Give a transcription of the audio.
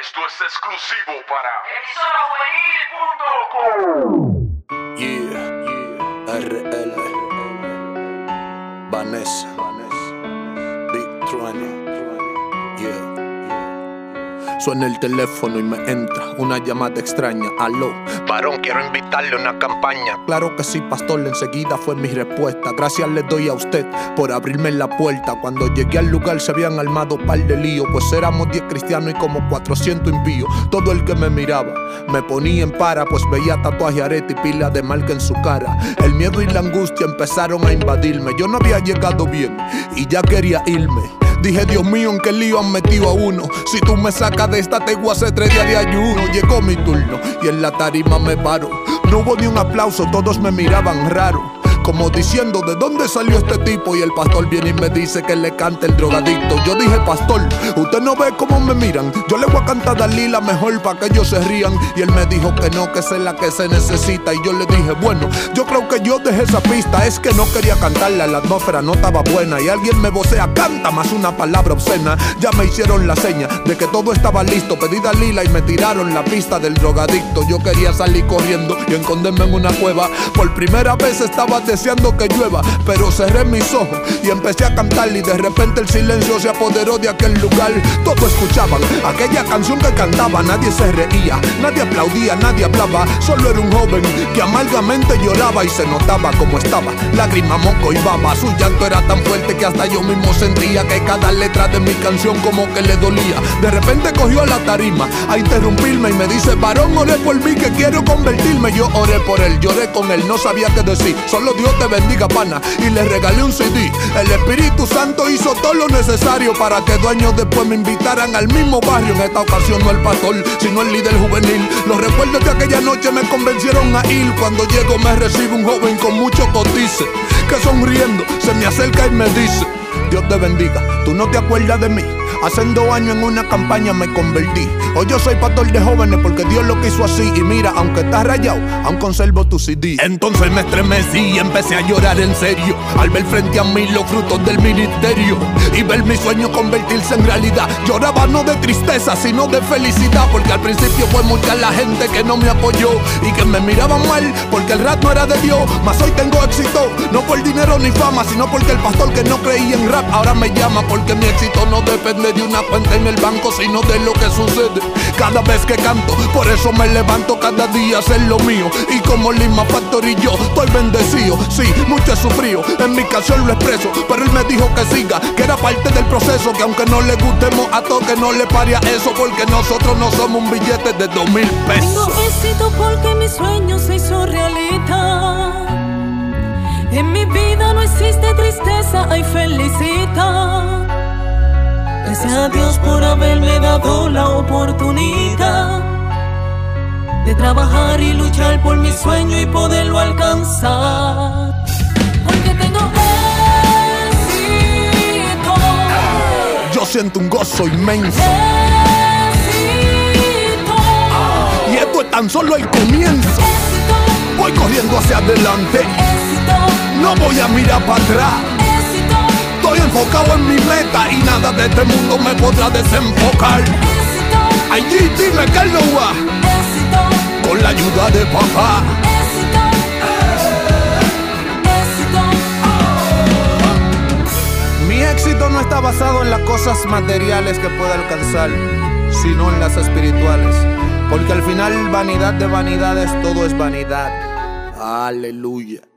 Esto es exclusivo para emisorajuvenil.com. RL Vanessa Big Trueno. Suena el teléfono y me entra una llamada extraña. Aló, varón, quiero invitarle a una campaña. Claro que sí, pastor, enseguida fue mi respuesta. Gracias le doy a usted por abrirme la puerta. Cuando llegué al lugar se habían armado par de líos, pues éramos 10 cristianos y como 400 impíos. Todo el que me miraba me ponía en para, pues veía tatuaje, arete y pila de marca en su cara. El miedo y la angustia empezaron a invadirme. Yo no había llegado bien y ya quería irme. Dije, Dios mío, ¿en qué lío han metido a uno? Si tú me sacas de esta, te voy a hacer 3 días de ayuno. Llegó mi turno y en la tarima me paro. No hubo ni un aplauso, todos me miraban raro, como diciendo, ¿de dónde salió este tipo? Y el pastor viene y me dice que le cante el drogadicto. Yo dije, pastor, usted no ve cómo me miran. Yo le voy a cantar Dalila mejor para que ellos se rían. Y él me dijo que no, que esa es la que se necesita. Y yo le dije, bueno, yo creo que yo dejé esa pista. Es que no quería cantarla, la atmósfera no estaba buena. Y alguien me vocea, canta más una palabra obscena. Ya me hicieron la seña de que todo estaba listo. Pedí Dalila y me tiraron la pista del drogadicto. Yo quería salir corriendo y esconderme en una cueva. Por primera vez estaba deseando que llueva, pero cerré mis ojos y empecé a cantar. Y de repente el silencio se apoderó de aquel lugar. Todos escuchaban aquella canción que cantaba. Nadie se reía, nadie aplaudía, nadie hablaba. Solo era un joven que amargamente lloraba y se notaba como estaba, lágrima, moco y baba. Su llanto era tan fuerte que hasta yo mismo sentía que cada letra de mi canción como que le dolía. De repente cogió a la tarima a interrumpirme y me dice, varón, oré por mí que quiero convertirme. Yo oré por él, lloré con él, no sabía qué decir. Solo Dios te bendiga, pana, y le regalé un CD. El Espíritu Santo hizo todo lo necesario para que 2 años después me invitaran al mismo barrio. En esta ocasión no el pastor, sino el líder juvenil. Los recuerdos de aquella noche me convencieron a ir. Cuando llego me recibe un joven con mucho cotice, que sonriendo se me acerca y me dice, Dios te bendiga, tú no te acuerdas de mí. Hace 2 años en una campaña me convertí. Hoy yo soy pastor de jóvenes porque Dios lo quiso así. Y mira, aunque estás rayado, aún conservo tu CD. Entonces me estremecí y empecé a llorar en serio al ver frente a mí los frutos del ministerio y ver mi sueño convertirse en realidad. Lloraba no de tristeza, sino de felicidad, porque al principio fue mucha la gente que no me apoyó y que me miraban mal porque el rap no era de Dios. Mas hoy tengo éxito, no por dinero ni fama, sino porque el pastor que no creía en rap ahora me llama. Porque mi éxito no depende de una cuenta en el banco, sino de lo que sucede cada vez que canto. Por eso me levanto cada día a hacer lo mío. Y como Lima Factor y yo estoy bendecido. Sí, mucho he sufrido, en mi canción lo expreso, pero él me dijo que siga, que era parte del proceso. Que aunque no le gustemos a todos, que no le pare a eso, porque nosotros no somos un billete de 2,000 pesos. Tengo éxito porque mi sueño se hizo realidad. En mi vida no existe tristeza, hay felicidad. Gracias a Dios por haberme dado la oportunidad de trabajar y luchar por mi sueño y poderlo alcanzar. Porque tengo éxito. Yo siento un gozo inmenso. Éxito. Y esto es tan solo el comienzo. Éxito. Voy corriendo hacia adelante. Éxito. No voy a mirar para atrás. Éxito. Estoy enfocado en mi meta y nada de este mundo me podrá desenfocar. Éxito. Ay, dime que él no va. Éxito. Con la ayuda de papá. Éxito. Éxito. Mi éxito no está basado en las cosas materiales que pueda alcanzar, sino en las espirituales. Porque al final, vanidad de vanidades, todo es vanidad. Aleluya.